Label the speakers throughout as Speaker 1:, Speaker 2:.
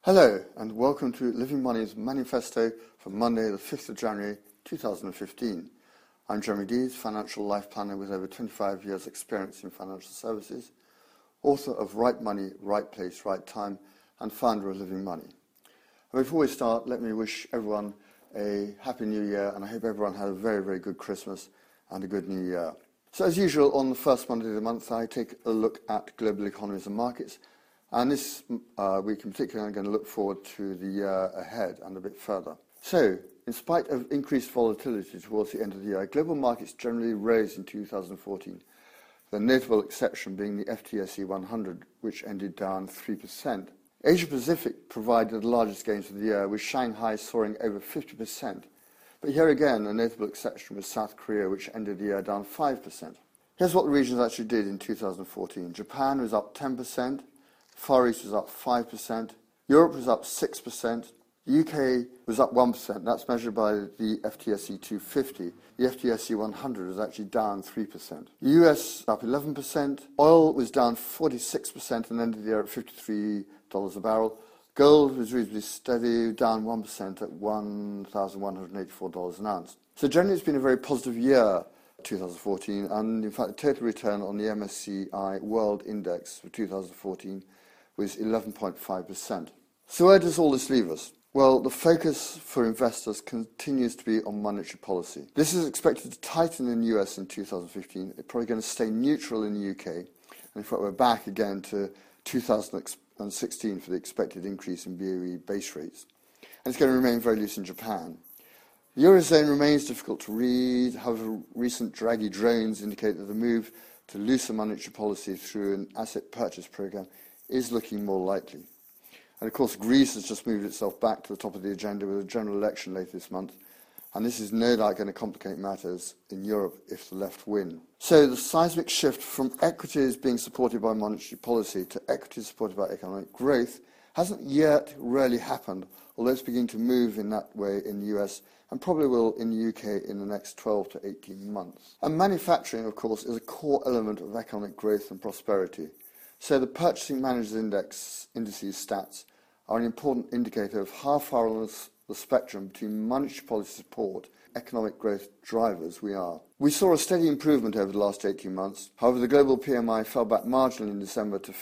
Speaker 1: Hello and welcome to Living Money's manifesto for Monday the 5th of January 2015. I'm Jeremy Dees, financial life planner with over 25 years experience in financial services, author of Right Money, Right Place, Right Time and founder of Living Money. And before we start, let me wish everyone a happy new year, and I hope everyone had a very, very good Christmas and a good new year. So as usual, on the first Monday of the month, I take a look at global economies and markets. And this week in particular, I'm going to look forward to the year ahead and a bit further. So, in spite of increased volatility towards the end of the year, global markets generally rose in 2014, the notable exception being the FTSE 100, which ended down 3%. Asia-Pacific provided the largest gains of the year, with Shanghai soaring over 50%. But here again, a notable exception was South Korea, which ended the year down 5%. Here's what the regions actually did in 2014. Japan was up 10%. Far East was up 5%, Europe was up 6%, the UK was up 1%, that's measured by the FTSE 250. The FTSE 100 was actually down 3%. The US up 11%, oil was down 46% and ended the year at $53 a barrel. Gold was reasonably steady, down 1% at $1,184 an ounce. So generally it's been a very positive year, 2014, and in fact the total return on the MSCI World Index for 2014 was 11.5%. So where does all this leave us? Well, the focus for investors continues to be on monetary policy. This is expected to tighten in the US in 2015. It's probably going to stay neutral in the UK. And in fact, we're back again to 2016 for the expected increase in BOE base rates. And it's going to remain very loose in Japan. The Eurozone remains difficult to read. However, recent Draghi drones indicate that the move to looser monetary policy through an asset purchase program is looking more likely. And of course, Greece has just moved itself back to the top of the agenda with a general election later this month, and this is no doubt going to complicate matters in Europe if the left win. So the seismic shift from equities being supported by monetary policy to equities supported by economic growth hasn't yet really happened, although it's beginning to move in that way in the US and probably will in the UK in the next 12 to 18 months. And manufacturing, of course, is a core element of economic growth and prosperity. So the Purchasing Managers Indices stats are an important indicator of how far on the spectrum between monetary policy support and economic growth drivers we are. We saw a steady improvement over the last 18 months. However, the global PMI fell back marginally in December to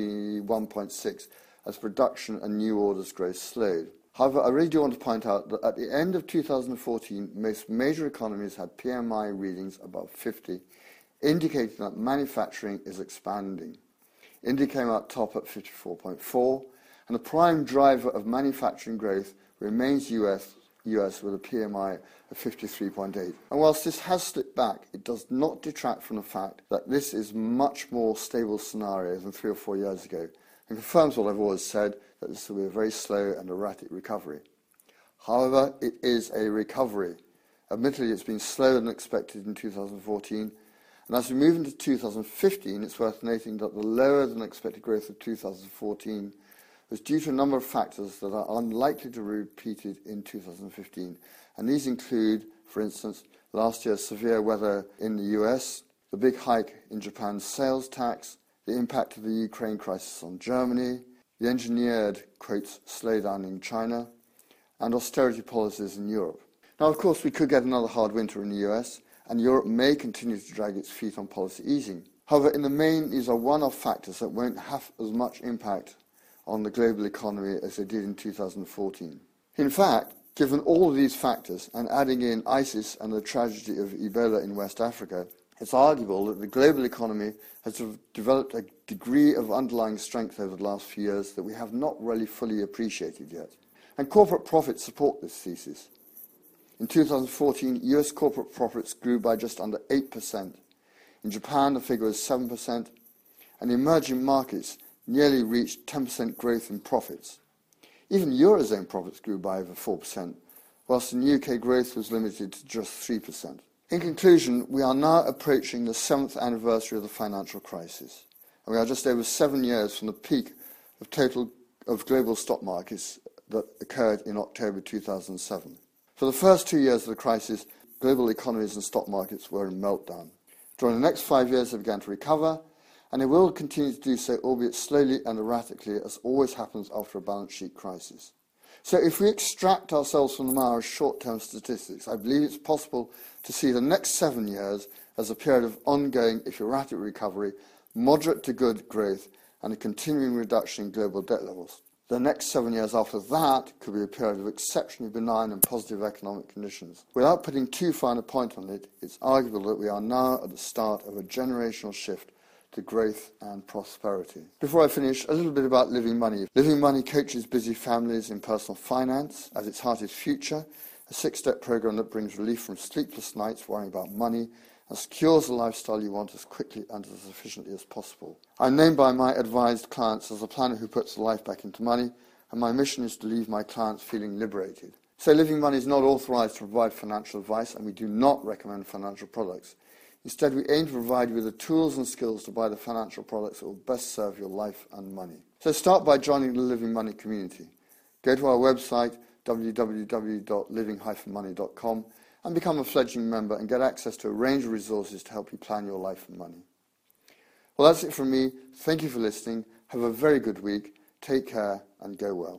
Speaker 1: 51.6 as production and new orders growth slowed. However, I really do want to point out that at the end of 2014, most major economies had PMI readings above 50, indicating that manufacturing is expanding. India came out top at 54.4, and the prime driver of manufacturing growth remains US with a PMI of 53.8. And whilst this has slipped back, it does not detract from the fact that this is much more stable scenario than 3 or 4 years ago, and confirms what I've always said, that this will be a very slow and erratic recovery. However, it is a recovery. Admittedly, it's been slower than expected in 2014, and as we move into 2015, it's worth noting that the lower than expected growth of 2014 was due to a number of factors that are unlikely to be repeated in 2015. And these include, for instance, last year's severe weather in the US, the big hike in Japan's sales tax, the impact of the Ukraine crisis on Germany, the engineered, quotes, slowdown in China, and austerity policies in Europe. Now, of course, we could get another hard winter in the US, and Europe may continue to drag its feet on policy easing. However, in the main, these are one-off factors that won't have as much impact on the global economy as they did in 2014. In fact, given all of these factors, and adding in ISIS and the tragedy of Ebola in West Africa, it's arguable that the global economy has developed a degree of underlying strength over the last few years that we have not really fully appreciated yet. And corporate profits support this thesis. In 2014, US corporate profits grew by just under 8%. In Japan, the figure was 7%, and emerging markets nearly reached 10% growth in profits. Even Eurozone profits grew by over 4%, whilst in UK growth was limited to just 3%. In conclusion, we are now approaching the 7th anniversary of the financial crisis, and we are just over 7 years from the peak of global stock markets that occurred in October 2007. For the first 2 years of the crisis, global economies and stock markets were in meltdown. During the next 5 years, they began to recover, and it will continue to do so, albeit slowly and erratically, as always happens after a balance sheet crisis. So if we extract ourselves from the mire of short-term statistics, I believe it's possible to see the next 7 years as a period of ongoing, if erratic, recovery, moderate to good growth, and a continuing reduction in global debt levels. The next 7 years after that could be a period of exceptionally benign and positive economic conditions. Without putting too fine a point on it, it's arguable that we are now at the start of a generational shift to growth and prosperity. Before I finish, a little bit about Living Money. Living Money coaches busy families in personal finance. At its heart is Future, a 6-step program that brings relief from sleepless nights worrying about money and secures the lifestyle you want as quickly and as efficiently as possible. I'm known by my advised clients as a planner who puts life back into money, and my mission is to leave my clients feeling liberated. So Living Money is not authorised to provide financial advice, and we do not recommend financial products. Instead, we aim to provide you with the tools and skills to buy the financial products that will best serve your life and money. So start by joining the Living Money community. Go to our website, www.living-money.com, and become a fledgling member and get access to a range of resources to help you plan your life and money. Well, that's it from me. Thank you for listening. Have a very good week. Take care and go well.